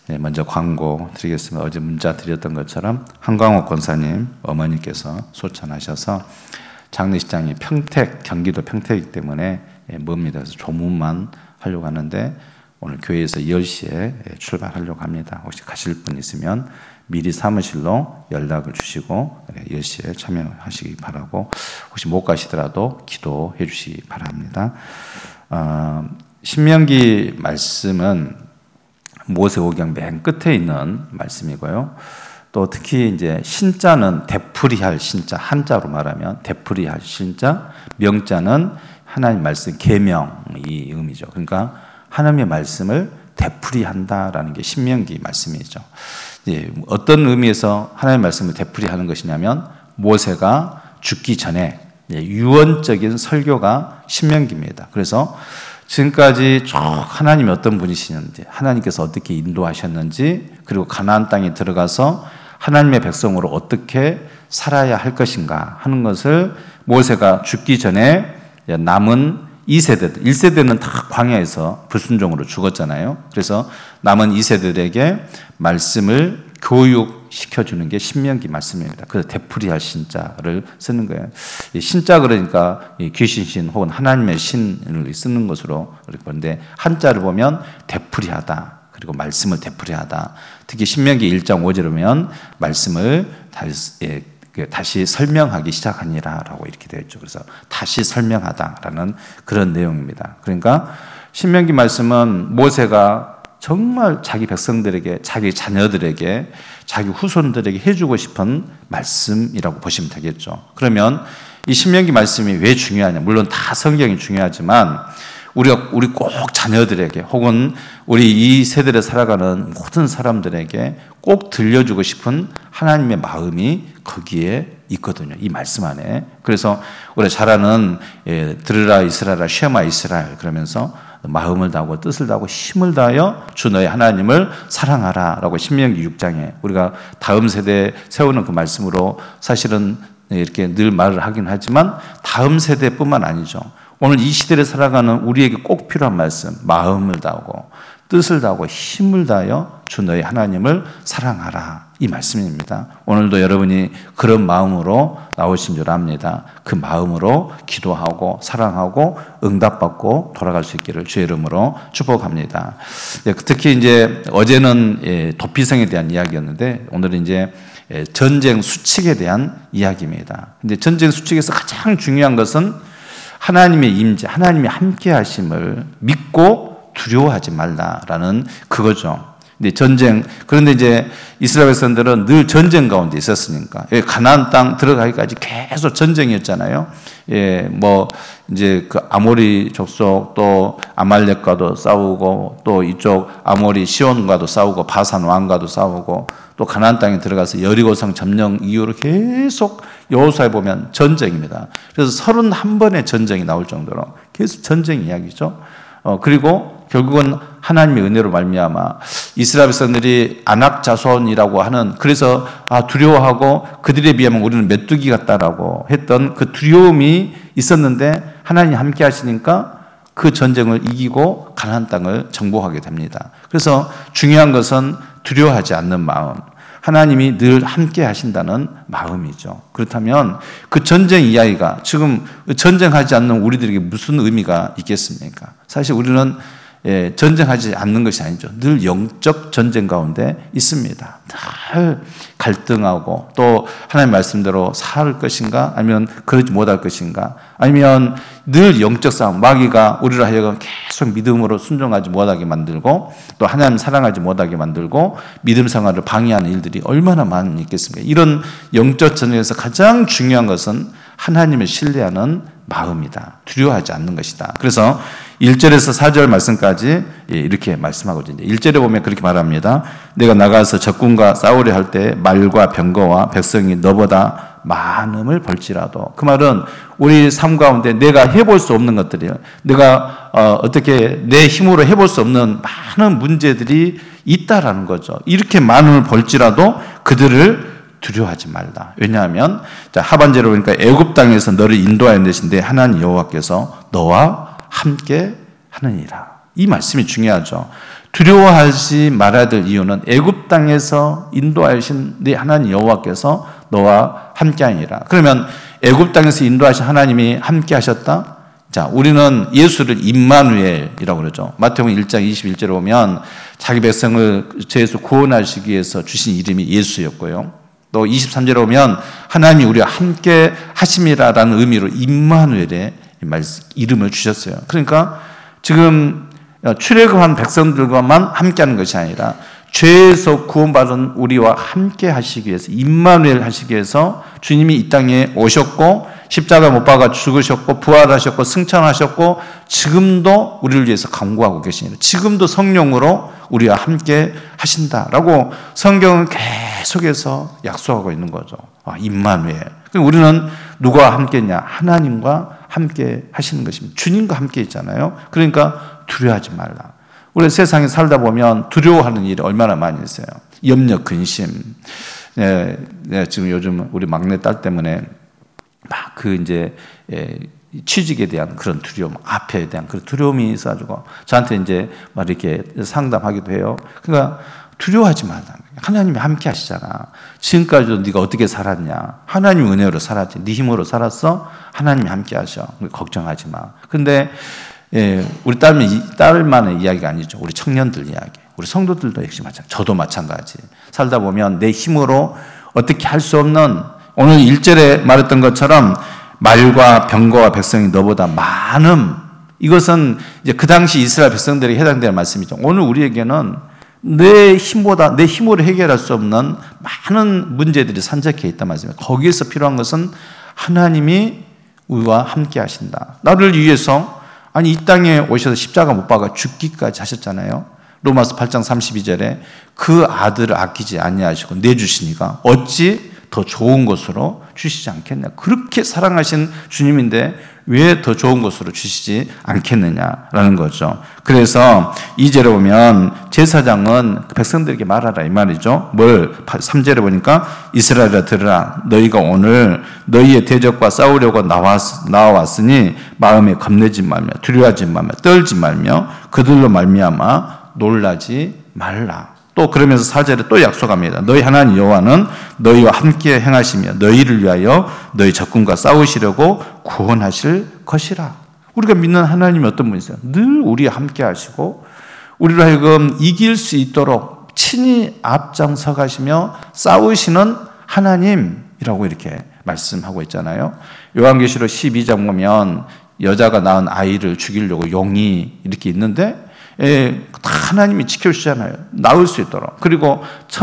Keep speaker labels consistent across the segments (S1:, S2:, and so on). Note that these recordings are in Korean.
S1: 네, 먼저 광고 드리겠습니다. 어제 문자 드렸던 것처럼 한광옥 권사님 어머니께서 소천하셔서 장례식장이 평택, 경기도 평택이기 때문에 멉니다. 그래서 조문만 하려고 하는데 오늘 교회에서 10시에 출발하려고 합니다. 혹시 가실 분 있으면 미리 사무실로 연락을 주시고 10시에 참여하시기 바라고, 혹시 못 가시더라도 기도해 주시기 바랍니다. 신명기 말씀은 모세오경 맨 끝에 있는 말씀이고요. 또 특히 이제 신자는 되풀이할 신자, 한자로 말하면 되풀이할 신자, 명자는 하나님 말씀 계명이 의미죠. 그러니까 하나님의 말씀을 되풀이한다라는 게 신명기 말씀이죠. 어떤 의미에서 하나님의 말씀을 되풀이하는 것이냐면 모세가 죽기 전에 유언적인 설교가 신명기입니다. 그래서 지금까지 쭉 하나님이 어떤 분이시는지, 하나님께서 어떻게 인도하셨는지, 그리고 가나안 땅에 들어가서 하나님의 백성으로 어떻게 살아야 할 것인가 하는 것을 모세가 죽기 전에 남은 2세대들, 1세대는 다 광야에서 불순종으로 죽었잖아요. 그래서 남은 2세대들에게 말씀을 교육시켜주는 게 신명기 말씀입니다. 그래서 되풀이할 신자를 쓰는 거예요. 신자 그러니까 귀신신 혹은 하나님의 신을 쓰는 것으로 그런데 한자를 보면 되풀이하다, 그리고 말씀을 되풀이하다. 특히 신명기 1장 5절에 보면 말씀을 다시 설명하기 시작하니라라고 이렇게 되어 있죠. 그래서 다시 설명하다라는 그런 내용입니다. 그러니까 신명기 말씀은 모세가 정말 자기 백성들에게, 자기 자녀들에게, 자기 후손들에게 해주고 싶은 말씀이라고 보시면 되겠죠. 그러면 이 신명기 말씀이 왜 중요하냐? 물론 다 성경이 중요하지만 우리 꼭 자녀들에게 혹은 우리 이 세대를 살아가는 모든 사람들에게 꼭 들려주고 싶은 하나님의 마음이 거기에 있거든요. 이 말씀 안에. 그래서 우리 잘 아는 들으라 이스라엘아 쉐마 이스라엘 그러면서 마음을 다하고 뜻을 다하고 힘을 다하여 주 너의 하나님을 사랑하라 라고 신명기 6장에 우리가 다음 세대에 세우는 그 말씀으로 사실은 이렇게 늘 말을 하긴 하지만 다음 세대뿐만 아니죠. 오늘 이 시대를 살아가는 우리에게 꼭 필요한 말씀, 마음을 다하고 뜻을 다하고 힘을 다하여 주 너의 하나님을 사랑하라, 이 말씀입니다. 오늘도 여러분이 그런 마음으로 나오신 줄 압니다. 그 마음으로 기도하고 사랑하고 응답받고 돌아갈 수 있기를 주의 이름으로 축복합니다. 특히 이제 어제는 도피성에 대한 이야기였는데 오늘은 이제 전쟁 수칙에 대한 이야기입니다. 근데 전쟁 수칙에서 가장 중요한 것은 하나님의 임재, 하나님의 함께 하심을 믿고 두려워하지 말라라는 그거죠. 그런데 이제 이스라엘 백성들은 늘 전쟁 가운데 있었으니까, 가나안 땅 들어가기까지 계속 전쟁이었잖아요. 이제 그 아모리 족속 또 아말렉과도 싸우고 또 이쪽 아모리 시온과도 싸우고 바산 왕과도 싸우고 또 가나안 땅에 들어가서 여리고성 점령 이후로 계속 여호수아에 보면 전쟁입니다. 그래서 31번의 전쟁이 나올 정도로 계속 전쟁 이야기죠. 그리고 결국은 하나님의 은혜로 말미암아 이스라엘 백성들이 아낙 자손이라고 하는, 그래서 두려워하고 그들에 비하면 우리는 메뚜기 같다라고 했던 그 두려움이 있었는데 하나님이 함께 하시니까 그 전쟁을 이기고 가나안 땅을 정복하게 됩니다. 그래서 중요한 것은 두려워하지 않는 마음, 하나님이 늘 함께 하신다는 마음이죠. 그렇다면 그 전쟁 이야기가 지금 전쟁하지 않는 우리들에게 무슨 의미가 있겠습니까? 사실 우리는 전쟁하지 않는 것이 아니죠. 늘 영적 전쟁 가운데 있습니다. 늘 갈등하고 또 하나님 말씀대로 살 것인가 아니면 그러지 못할 것인가, 아니면 늘 영적 싸움, 마귀가 우리를 하여금 계속 믿음으로 순종하지 못하게 만들고 또 하나님 사랑하지 못하게 만들고 믿음 생활을 방해하는 일들이 얼마나 많이 있겠습니까? 이런 영적 전쟁에서 가장 중요한 것은 하나님을 신뢰하는 마음이다. 두려워하지 않는 것이다. 그래서 1절에서 4절 말씀까지 이렇게 말씀하거든요. 1절에 보면 그렇게 말합니다. 내가 나가서 적군과 싸우려 할 때 말과 병거와 백성이 너보다 많음을 벌지라도, 그 말은 우리 삶 가운데 내가 해볼 수 없는 것들이에요. 내가 어떻게 내 힘으로 해볼 수 없는 많은 문제들이 있다라는 거죠. 이렇게 많음을 벌지라도 그들을 두려워하지 말라. 왜냐하면 하반절에 보니까 애굽 땅에서 너를 인도하여 내신데 하나님 여호와께서 너와 함께 하느니라. 이 말씀이 중요하죠. 두려워하지 말아야 될 이유는 애굽 땅에서 인도하신 네 하나님 여호와께서 너와 함께하니라. 그러면 애굽 땅에서 인도하신 하나님이 함께하셨다? 자, 우리는 예수를 임마누엘이라고 그러죠. 마태복음 1장 21절에 보면 자기 백성을 죄에서 구원하시기 위해서 주신 이름이 예수였고요. 또 23절에 보면 하나님이 우리와 함께 하심이라라는 의미로 임마누엘의 이름을 주셨어요. 그러니까 지금 출애굽한 백성들과만 함께하는 것이 아니라 죄에서 구원받은 우리와 함께 하시기 위해서 임마누엘 하시기 위해서 주님이 이 땅에 오셨고 십자가 못 박아 죽으셨고 부활하셨고 승천하셨고 지금도 우리를 위해서 간구하고 계십니다. 지금도 성령으로 우리와 함께 하신다라고 성경은 계속해서 약속하고 있는 거죠. 임마누엘. 우리는 누구와 함께냐? 하나님과 함께 하시는 것입니다. 주님과 함께 있잖아요. 그러니까 두려워하지 말라. 우리 세상에 살다 보면 두려워하는 일이 얼마나 많이 있어요. 염려, 근심. 지금 요즘 우리 막내 딸 때문에 막 취직에 대한 그런 두려움, 앞에 대한 그런 두려움이 있어가지고 저한테 이제 막 이렇게 상담하기도 해요. 그러니까 두려워하지 말라. 하나님이 함께 하시잖아. 지금까지도 네가 어떻게 살았냐? 하나님 은혜로 살았지. 네 힘으로 살았어? 하나님이 함께 하셔. 걱정하지 마. 근데 우리 딸만의 이야기가 아니죠. 우리 청년들 이야기. 우리 성도들도 역시 마찬가지. 저도 마찬가지. 살다 보면 내 힘으로 어떻게 할 수 없는 오늘 1절에 말했던 것처럼 말과 병거와 백성이 너보다 많음. 이것은 이제 그 당시 이스라엘 백성들에게 해당되는 말씀이죠. 오늘 우리에게는 내 힘으로 해결할 수 없는 많은 문제들이 산적해 있단 말씀이에요. 거기에서 필요한 것은 하나님이 우리와 함께 하신다. 나를 위해서 이 땅에 오셔서 십자가 못 박아 죽기까지 하셨잖아요. 로마서 8장 32절에 그 아들을 아끼지 아니하시고 내주시니까 어찌 더 좋은 것으로 주시지 않겠냐. 그렇게 사랑하신 주님인데 왜 더 좋은 것으로 주시지 않겠느냐라는 거죠. 그래서 2절에 보면 제사장은 백성들에게 말하라 이 말이죠. 3절에 보니까 이스라엘아 들으라. 너희가 오늘 너희의 대적과 싸우려고 나와왔으니 마음에 겁내지 말며 두려워하지 말며 떨지 말며 그들로 말미암아 놀라지 말라. 또 그러면서 4절에 또 약속합니다. 너희 하나님 여호와는 너희와 함께 행하시며 너희를 위하여 너희 적군과 싸우시려고 구원하실 것이라. 우리가 믿는 하나님이 어떤 분이세요? 늘 우리와 함께 하시고 우리로 하여금 이길 수 있도록 친히 앞장서 가시며 싸우시는 하나님이라고 이렇게 말씀하고 있잖아요. 요한계시록 12장 보면 여자가 낳은 아이를 죽이려고 용이 이렇게 있는데 다 하나님이 지켜주시잖아요. 나을 수 있도록. 그리고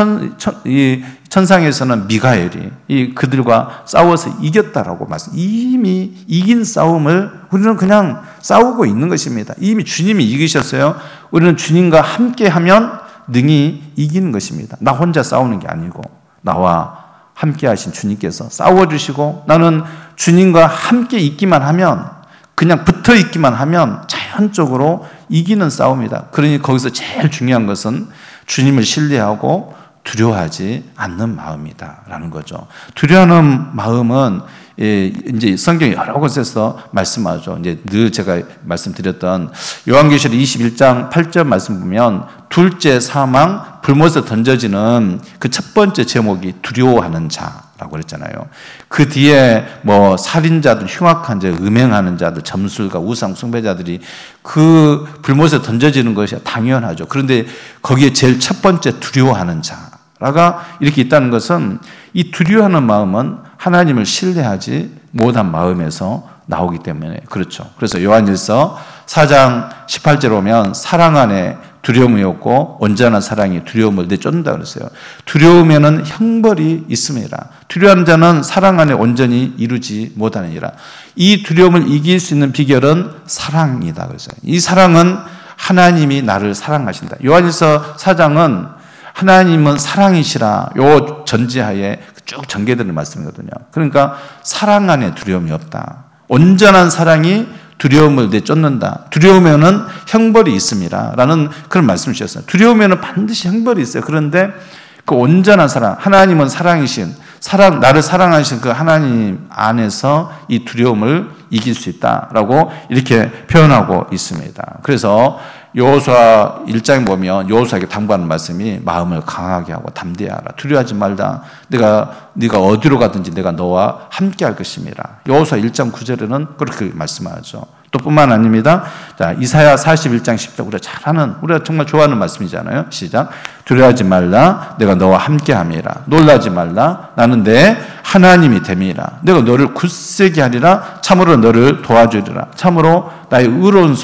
S1: 천상에서는 미가엘이 그들과 싸워서 이겼다라고 말씀. 이미 이긴 싸움을 우리는 그냥 싸우고 있는 것입니다. 이미 주님이 이기셨어요. 우리는 주님과 함께하면 능히 이기는 것입니다. 나 혼자 싸우는 게 아니고 나와 함께 하신 주님께서 싸워주시고 나는 주님과 함께 있기만 하면 그냥 붙어 있기만 하면 자연적으로 이기는 싸움이다. 그러니 거기서 제일 중요한 것은 주님을 신뢰하고 두려워하지 않는 마음이다라는 거죠. 두려워하는 마음은 이제 성경 여러 곳에서 말씀하죠. 이제 늘 제가 말씀드렸던 요한계시록 21장 8절 말씀 보면 둘째 사망 불못에 던져지는 그 첫 번째 제목이 두려워하는 자라고 그랬잖아요. 그 뒤에 뭐 살인자들, 흉악한 자, 음행하는 자들, 점술가, 우상 숭배자들이 그 불못에 던져지는 것이 당연하죠. 그런데 거기에 제일 첫 번째 두려워하는 자가 이렇게 있다는 것은 이 두려워하는 마음은 하나님을 신뢰하지 못한 마음에서 나오기 때문에 그렇죠. 그래서 요한일서 4장 18절에 보면 사랑 안에 두려움이 없고 온전한 사랑이 두려움을 내쫓는다 그랬어요. 두려움에는 형벌이 있습니다. 두려워하는 자는 사랑 안에 온전히 이루지 못하느니라. 이 두려움을 이길 수 있는 비결은 사랑이다 그랬어요. 이 사랑은 하나님이 나를 사랑하신다. 요한일서 4장은 하나님은 사랑이시라 요 전제하에 쭉 전개되는 말씀이거든요. 그러니까 사랑 안에 두려움이 없다. 온전한 사랑이 두려움을 내쫓는다. 두려우면은 형벌이 있습니다. 라는 그런 말씀을 주셨어요. 두려우면은 반드시 형벌이 있어요. 그런데 그 온전한 사랑, 하나님은 사랑이신, 나를 사랑하신 그 하나님 안에서 이 두려움을 이길 수 있다라고 이렇게 표현하고 있습니다. 그래서 여호수아 1장에 보면 여호수아에게 당부하는 말씀이 마음을 강하게 하고 담대하라. 두려워하지 말라. 네가 어디로 가든지 내가 너와 함께 할 것입니다. 여호수아 1장 9절에는 그렇게 말씀하죠. 또 뿐만 아닙니다. 자, 이사야 41장 10절 우리가 정말 좋아하는 말씀이잖아요. 시작. 두려워하지 말라. 내가 너와 함께함이라. 놀라지 말라. 나는 내 하나님이 됨이라. 내가 너를 굳세게 하리라. 참으로 너를 도와주리라. 참으로 나의 의로운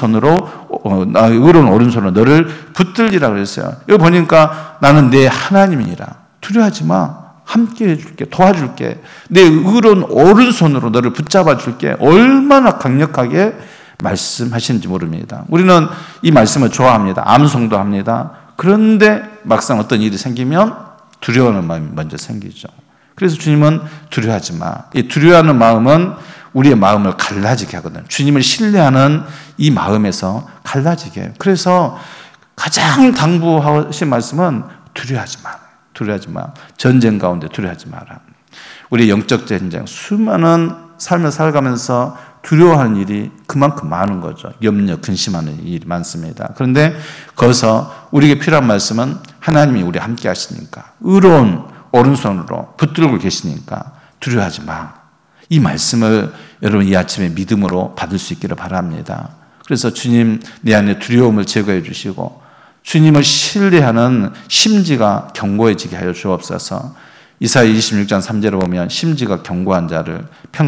S1: 오른손으로 너를 붙들리라 그랬어요. 여기 보니까 나는 내 하나님이라. 두려워하지 마. 함께 해줄게, 도와줄게. 내 의로운 오른손으로 너를 붙잡아 줄게. 얼마나 강력하게 말씀하시는지 모릅니다. 우리는 이 말씀을 좋아합니다. 암송도 합니다. 그런데 막상 어떤 일이 생기면 두려워하는 마음이 먼저 생기죠. 그래서 주님은 두려워하지 마. 이 두려워하는 마음은 우리의 마음을 갈라지게 하거든요. 주님을 신뢰하는 이 마음에서 갈라지게 해요. 그래서 가장 당부하신 말씀은 두려워하지 마. 두려워하지 마. 전쟁 가운데 두려워하지 마라. 우리 영적 전쟁, 수많은 삶을 살아가면서 두려워하는 일이 그만큼 많은 거죠. 염려, 근심하는 일이 많습니다. 그런데 거기서 우리에게 필요한 말씀은 하나님이 우리 함께 하시니까, 의로운 오른손으로 붙들고 계시니까 두려워하지 마. 이 말씀을 여러분 이 아침에 믿음으로 받을 수 있기를 바랍니다. 그래서 주님 내 안에 두려움을 제거해 주시고 주님을 신뢰하는 심지가 견고해지게 하여 주옵소서. 이사야 26장 3절에 보면 심지가 견고한 자를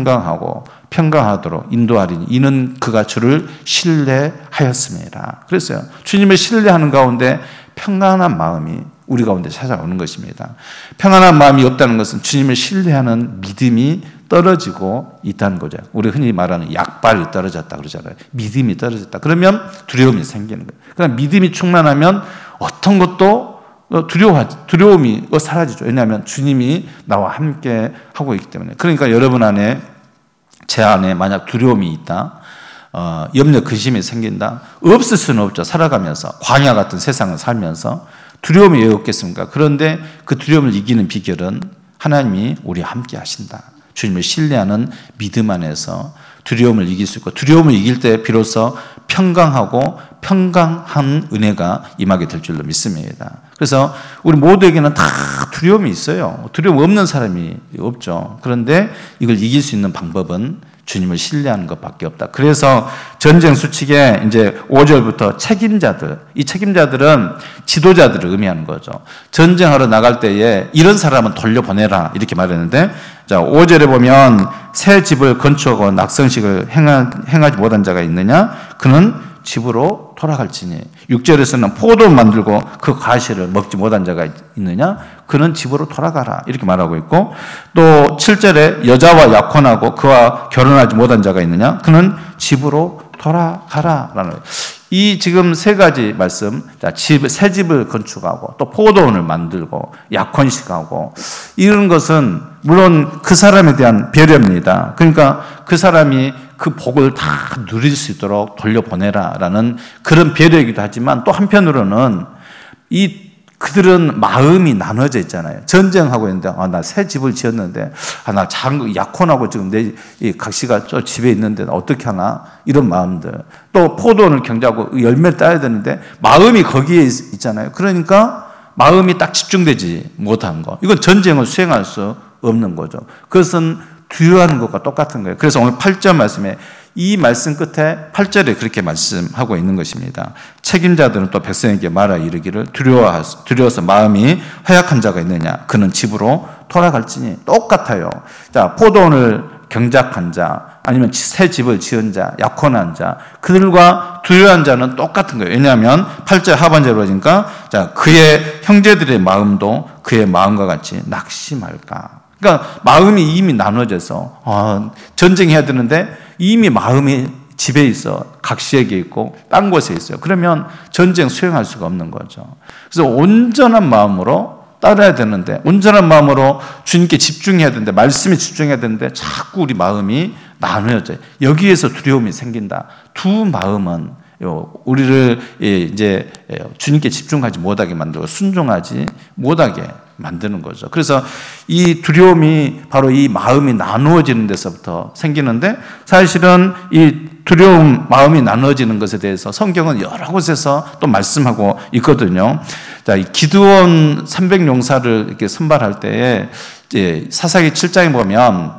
S1: 평강하도록 인도하리니 이는 그가 주를 신뢰하였습니다. 그랬어요. 주님을 신뢰하는 가운데 평안한 마음이 우리 가운데 찾아오는 것입니다. 평안한 마음이 없다는 것은 주님을 신뢰하는 믿음이 떨어지고 있다는 거죠. 우리 흔히 말하는 약발이 떨어졌다 그러잖아요. 믿음이 떨어졌다. 그러면 두려움이 생기는 거예요. 그러니까 믿음이 충만하면 어떤 것도 두려움이 사라지죠. 왜냐하면 주님이 나와 함께 하고 있기 때문에. 그러니까 여러분 안에, 제 안에 만약 두려움이 있다, 염려, 근심이 생긴다, 없을 수는 없죠. 살아가면서 광야 같은 세상을 살면서 두려움이 왜 없겠습니까? 그런데 그 두려움을 이기는 비결은 하나님이 우리와 함께 하신다. 주님을 신뢰하는 믿음 안에서 두려움을 이길 수 있고, 두려움을 이길 때 비로소 평강한 은혜가 임하게 될 줄로 믿습니다. 그래서 우리 모두에게는 다 두려움이 있어요. 두려움 없는 사람이 없죠. 그런데 이걸 이길 수 있는 방법은 주님을 신뢰하는 것밖에 없다. 그래서 전쟁 수칙에 이제 5절부터 책임자들, 이 책임자들은 지도자들을 의미하는 거죠. 전쟁하러 나갈 때에 이런 사람은 돌려보내라 이렇게 말했는데, 자 5절에 보면 새 집을 건축하고 낙성식을 행하지 못한 자가 있느냐? 그는 집으로 돌아갈지니. 6절에서는 포도 만들고 그 과실을 먹지 못한 자가 있느냐? 그는 집으로 돌아가라 이렇게 말하고 있고, 또 7절에 여자와 약혼하고 그와 결혼하지 못한 자가 있느냐? 그는 집으로 돌아가라라는 거예요. 이 지금 세 가지 말씀, 새 집을 건축하고 또 포도원을 만들고 약혼식하고 이런 것은 물론 그 사람에 대한 배려입니다. 그러니까 그 사람이 그 복을 다 누릴 수 있도록 돌려보내라라는 그런 배려이기도 하지만, 또 한편으로는 그들은 마음이 나눠져 있잖아요. 전쟁하고 있는데, 나 새 집을 지었는데, 나 약혼하고 지금 내 각시가 저 집에 있는데 어떻게 하나? 이런 마음들. 또 포도원을 경작하고 열매를 따야 되는데, 마음이 거기에 있잖아요. 그러니까 마음이 딱 집중되지 못한 거. 이건 전쟁을 수행할 수 없는 거죠. 그것은 두려워하는 것과 똑같은 거예요. 그래서 오늘 8절 말씀에, 이 말씀 끝에 8절에 그렇게 말씀하고 있는 것입니다. 책임자들은 또 백성에게 말하 이르기를 두려워서 마음이 허약한 자가 있느냐? 그는 집으로 돌아갈지니. 똑같아요. 자, 포도원을 경작한 자, 아니면 새 집을 지은 자, 약혼한 자, 그들과 두려워한 자는 똑같은 거예요. 왜냐하면 8절 하반절로 보니까, 자, 그의 형제들의 마음도 그의 마음과 같이 낙심할까? 그러니까 마음이 이미 나눠져서 전쟁해야 되는데 이미 마음이 집에 있어, 각시에게 있고 딴 곳에 있어요. 그러면 전쟁 수행할 수가 없는 거죠. 그래서 온전한 마음으로 따라야 되는데, 온전한 마음으로 주님께 집중해야 되는데, 말씀에 집중해야 되는데 자꾸 우리 마음이 나눠져요. 여기에서 두려움이 생긴다. 두 마음은 우리를 이제 주님께 집중하지 못하게 만들고 순종하지 못하게 만드는 거죠. 그래서 이 두려움이 바로 이 마음이 나누어지는 데서부터 생기는데, 사실은 이 두려움 마음이 나누어지는 것에 대해서 성경은 여러 곳에서 또 말씀하고 있거든요. 자, 이 기드온 300용사를 이렇게 선발할 때에 이제 사사기 7장에 보면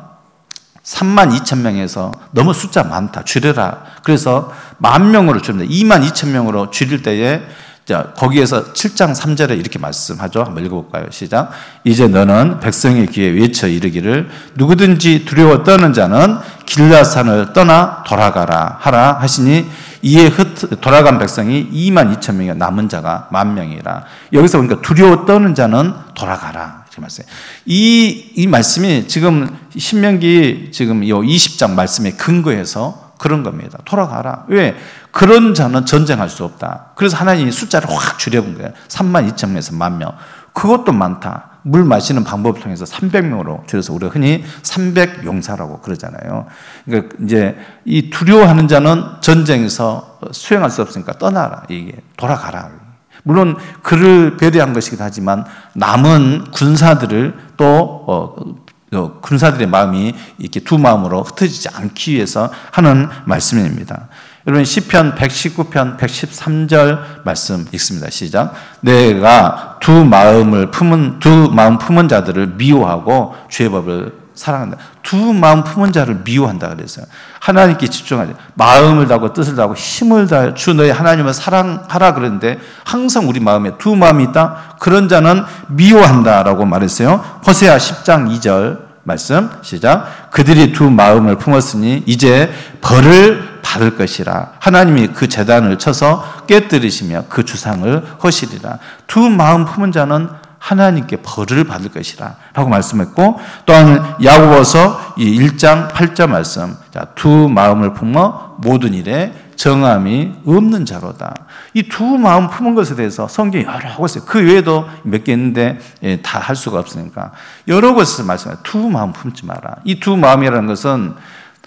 S1: 32,000명에서 너무 숫자 많다, 줄여라. 그래서 10,000명으로 줄입니다. 22,000명으로 줄일 때에 거기에서 7장 3절에 이렇게 말씀하죠. 한번 읽어볼까요? 시작. 이제 너는 백성의 귀에 외쳐 이르기를 누구든지 두려워 떠는 자는 길라산을 떠나 돌아가라 하라 하시니 이에 돌아간 백성이 22,000명이요 남은 자가 10,000명이라. 여기서 보니까 두려워 떠는 자는 돌아가라. 이 말씀이 지금 신명기 지금 이 20장 말씀에 근거해서 그런 겁니다. 돌아가라. 왜? 그런 자는 전쟁할 수 없다. 그래서 하나님이 숫자를 확 줄여본 거예요. 32,000명에서 10,000명. 그것도 많다. 물 마시는 방법을 통해서 300명으로 줄여서 우리가 흔히 300용사라고 그러잖아요. 그러니까 이제 이 두려워하는 자는 전쟁에서 수행할 수 없으니까 떠나라. 이게 돌아가라. 물론 그를 배려한 것이기도 하지만 남은 군사들을 또 군사들의 마음이 이렇게 두 마음으로 흩어지지 않기 위해서 하는 말씀입니다. 여러분 시편 119편 113절 말씀 읽습니다. 시작. 내가 두 마음 품은 자들을 미워하고 주의 법을 사랑한다. 두 마음 품은 자를 미워한다 그랬어요. 하나님께 집중하자. 마음을 다하고 뜻을 다하고 힘을 다해 주 너의 하나님을 사랑하라 그랬는데 항상 우리 마음에 두 마음이 있다. 그런 자는 미워한다라고 말했어요. 호세아 10장 2절 말씀 시작. 그들이 두 마음을 품었으니 이제 벌을 받을 것이라. 하나님이 그 제단을 쳐서 깨뜨리시며 그 주상을 허시리라. 두 마음 품은 자는 하나님께 벌을 받을 것이라 라고 말씀했고, 또한 야고보서 1장 8절 말씀. 자, 두 마음을 품어 모든 일에 정함이 없는 자로다. 이 두 마음 품은 것에 대해서 성경이 여러 곳에, 그 외에도 몇 개 있는데 다 할 수가 없으니까 여러 곳에서 말씀해요. 두 마음 품지 마라. 이 두 마음이라는 것은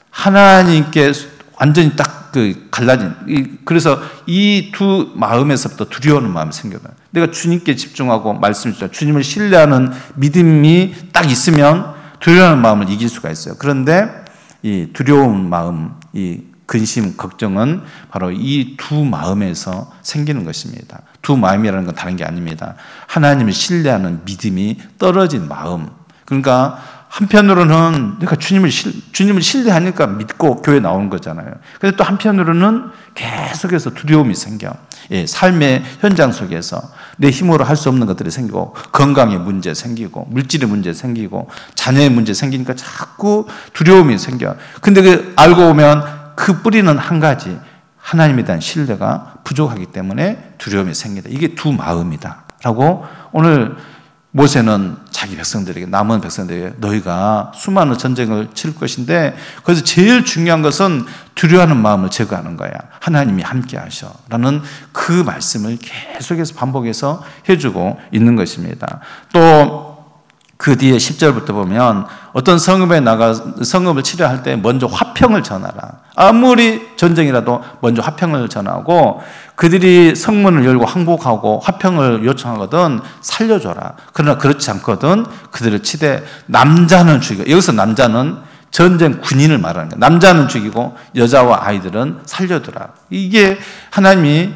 S1: 하나님께 완전히 딱 갈라진, 그래서 이 두 마음에서부터 두려워하는 마음이 생겨요. 내가 주님께 집중하고 말씀을 주자, 주님을 신뢰하는 믿음이 딱 있으면 두려워하는 마음을 이길 수가 있어요. 그런데 이 두려운 마음, 이 근심, 걱정은 바로 이 두 마음에서 생기는 것입니다. 두 마음이라는 건 다른 게 아닙니다. 하나님을 신뢰하는 믿음이 떨어진 마음. 그러니까 한편으로는 내가 주님을 신뢰하니까 믿고 교회 나오는 거잖아요. 근데 또 한편으로는 계속해서 두려움이 생겨. 삶의 현장 속에서 내 힘으로 할 수 없는 것들이 생기고, 건강의 문제 생기고, 물질의 문제 생기고, 자녀의 문제 생기니까 자꾸 두려움이 생겨. 근데 알고 보면 그 뿌리는 한 가지, 하나님에 대한 신뢰가 부족하기 때문에 두려움이 생긴다. 이게 두 마음이다 라고 오늘 모세는 자기 백성들에게, 남은 백성들에게 너희가 수많은 전쟁을 치를 것인데 그래서 제일 중요한 것은 두려워하는 마음을 제거하는 거야. 하나님이 함께 하셔 라는 그 말씀을 계속해서 반복해서 해주고 있는 것입니다. 또 그 뒤에 10절부터 보면 어떤 성읍을 치료할 때 먼저 화평을 전하라. 아무리 전쟁이라도 먼저 화평을 전하고, 그들이 성문을 열고 항복하고 화평을 요청하거든 살려줘라. 그러나 그렇지 않거든 그들을 치되 남자는 죽이고, 여기서 남자는 전쟁 군인을 말하는 거예요. 남자는 죽이고 여자와 아이들은 살려두라. 이게 하나님의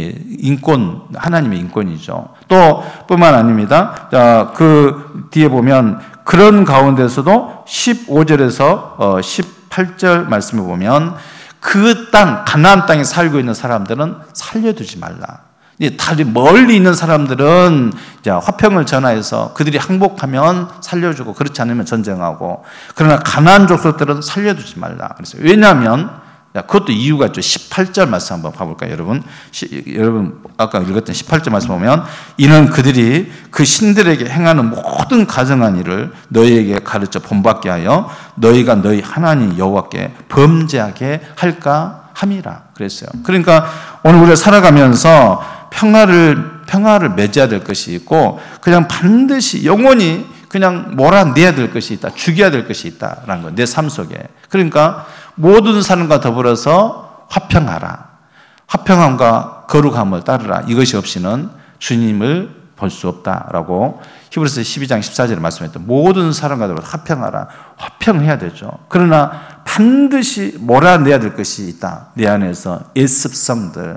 S1: 인권이죠. 또 뿐만 아닙니다. 자, 그 뒤에 보면 그런 가운데서도 15절에서 18절 말씀을 보면 그 땅, 가나안 땅에 살고 있는 사람들은 살려두지 말라. 다리 멀리 있는 사람들은 화평을 전하여서 그들이 항복하면 살려주고, 그렇지 않으면 전쟁하고, 그러나 가나안 족속들은 살려두지 말라. 그래서 왜냐하면 그것도 이유가 있죠. 18절 말씀 한번 봐볼까요, 여러분? 여러분 아까 읽었던 18절 말씀 보면 이는 그들이 그 신들에게 행하는 모든 가증한 일을 너희에게 가르쳐 본받게 하여 너희가 너희 하나님 여호와께 범죄하게 할까 함이라 그랬어요. 그러니까 오늘 우리가 살아가면서 평화를 맺어야 될 것이 있고, 그냥 반드시 영원히 그냥 몰아내야 될 것이 있다, 죽여야 될 것이 있다라는 거예요, 내 삶 속에. 그러니까 모든 사람과 더불어서 화평하라. 화평함과 거룩함을 따르라. 이것이 없이는 주님을 볼 수 없다라고 히브리서 12장 14절에 말씀했던 모든 사람과 화평하라. 화평해야 되죠. 그러나 반드시 몰아내야 될 것이 있다. 내 안에서 예습성들,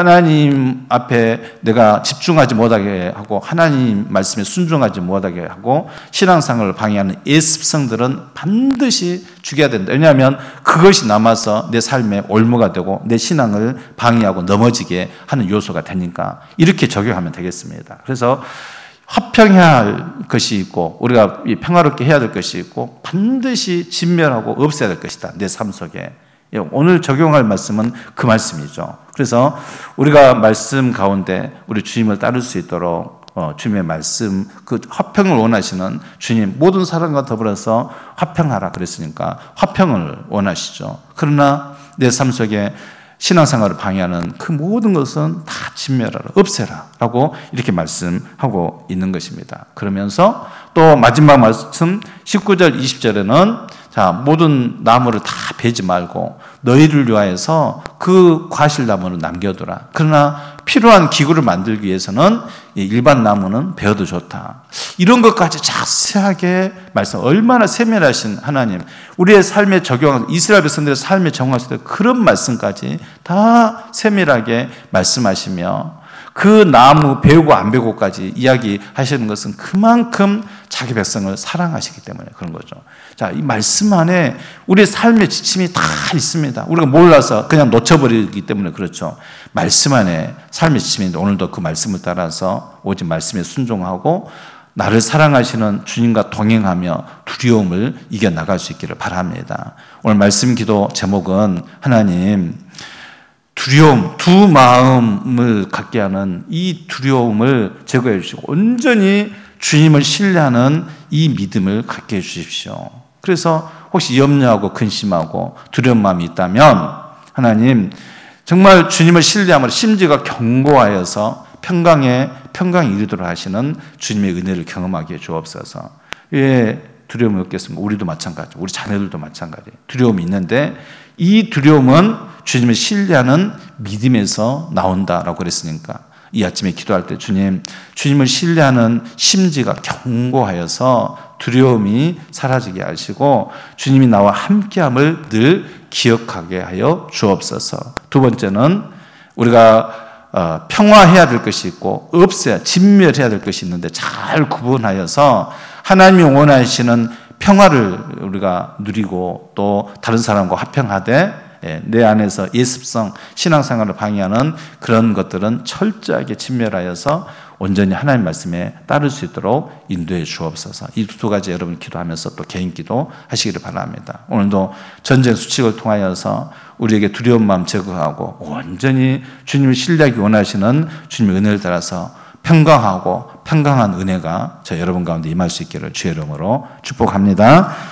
S1: 하나님 앞에 내가 집중하지 못하게 하고 하나님 말씀에 순종하지 못하게 하고 신앙생활을 방해하는 예습성들은 반드시 죽여야 된다. 왜냐하면 그것이 남아서 내 삶의 올무가 되고 내 신앙을 방해하고 넘어지게 하는 요소가 되니까 이렇게 적용하면 되겠습니다. 그래서 화평해야 할 것이 있고 우리가 평화롭게 해야 될 것이 있고 반드시 진멸하고 없애야 될 것이다. 내 삶 속에. 오늘 적용할 말씀은 그 말씀이죠. 그래서 우리가 말씀 가운데 우리 주님을 따를 수 있도록 주님의 말씀, 그 화평을 원하시는 주님, 모든 사람과 더불어서 화평하라 그랬으니까 화평을 원하시죠. 그러나 내 삶 속에 신앙생활을 방해하는 그 모든 것은 다 진멸하라, 없애라 라고 이렇게 말씀하고 있는 것입니다. 그러면서 또 마지막 말씀 19절 20절에는 자, 모든 나무를 다 베지 말고 너희를 위하여서 그 과실나무를 남겨두라. 그러나 필요한 기구를 만들기 위해서는 일반 나무는 베어도 좋다. 이런 것까지 자세하게 말씀, 얼마나 세밀하신 하나님, 우리의 삶에 적용한 이스라엘 백성들의 삶에 적용하실 때 그런 말씀까지 다 세밀하게 말씀하시며 그 나무 배우고 안 배우고까지 이야기하시는 것은 그만큼 자기 백성을 사랑하시기 때문에 그런 거죠. 자, 이 말씀 안에 우리의 삶의 지침이 다 있습니다. 우리가 몰라서 그냥 놓쳐버리기 때문에 그렇죠. 말씀 안에 삶의 지침인데 오늘도 그 말씀을 따라서 오직 말씀에 순종하고 나를 사랑하시는 주님과 동행하며 두려움을 이겨나갈 수 있기를 바랍니다. 오늘 말씀 기도 제목은 하나님 두려움, 두 마음을 갖게 하는 이 두려움을 제거해 주시고 온전히 주님을 신뢰하는 이 믿음을 갖게 해 주십시오. 그래서 혹시 염려하고 근심하고 두려운 마음이 있다면 하나님 정말 주님을 신뢰함으로 심지가 견고하여서 평강에 이르도록 하시는 주님의 은혜를 경험하게 해 주옵소서. 왜 두려움이 없겠습니까? 우리도 마찬가지, 우리 자녀들도 마찬가지. 두려움이 있는데 이 두려움은 주님을 신뢰하는 믿음에서 나온다라고 그랬으니까 이 아침에 기도할 때 주님을 신뢰하는 심지가 견고하여서 두려움이 사라지게 하시고 주님이 나와 함께함을 늘 기억하게 하여 주옵소서. 두 번째는 우리가 평화해야 될 것이 있고 진멸해야 될 것이 있는데 잘 구분하여서 하나님이 원하시는 평화를 우리가 누리고 또 다른 사람과 화평하되 내 안에서 예습성, 신앙생활을 방해하는 그런 것들은 철저하게 진멸하여서 온전히 하나님 말씀에 따를 수 있도록 인도해 주옵소서. 이 두 가지 여러분 기도하면서 또 개인 기도 하시기를 바랍니다. 오늘도 전쟁 수칙을 통하여서 우리에게 두려운 마음 제거하고 온전히 주님을 신뢰하기 원하시는 주님의 은혜를 따라서 평강한 은혜가 저 여러분 가운데 임할 수 있기를 주의 이름으로 축복합니다.